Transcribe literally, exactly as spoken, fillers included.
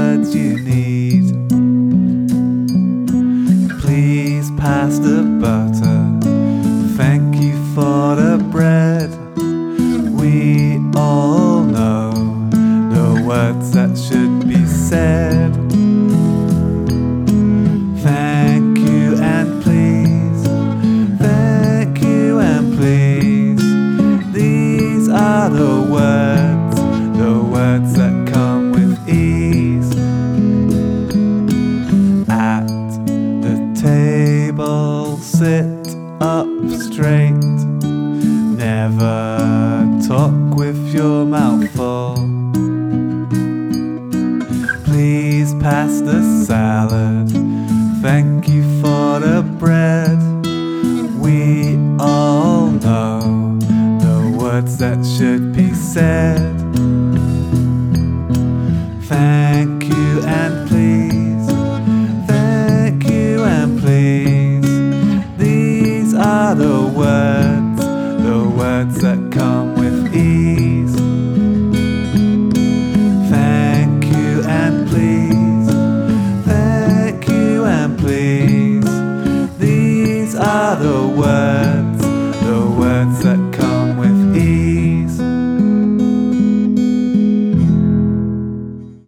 words you need. Please pass the butter. Thank you for the bread. We all know the words that should be said. Thank you and please. Thank you and please. These are the words, the words that come with ease. At the table, sit up straight. Never talk with your mouth full. Please pass the salad. Thank you for the bread. We all know the words that should be said. Thank you and